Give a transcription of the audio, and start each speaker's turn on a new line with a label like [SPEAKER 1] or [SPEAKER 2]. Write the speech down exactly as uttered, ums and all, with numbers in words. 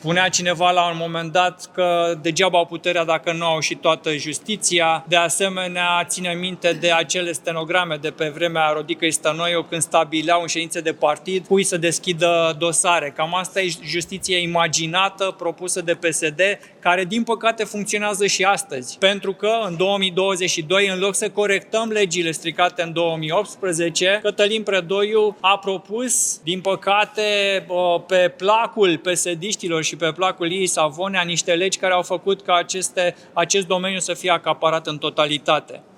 [SPEAKER 1] Spunea cineva la un moment dat că degeaba au puterea dacă nu au și toată justiția. De asemenea, ține minte de acele stenograme de pe vremea Rodicăi Stănoiu când stabileau în ședințe de partid cui să deschidă dosare. Cam asta e justiția imaginată, propusă de P S D, care din păcate funcționează și astăzi. Pentru că în două mii douăzeci și doi, în loc să corectăm legile stricate în două mii optsprezece, Cătălin Predoiu a propus, din păcate, pe placul P S D-știlor și pe placul Liii Savonea, niște legi care au făcut ca aceste, acest domeniu să fie acaparat în totalitate.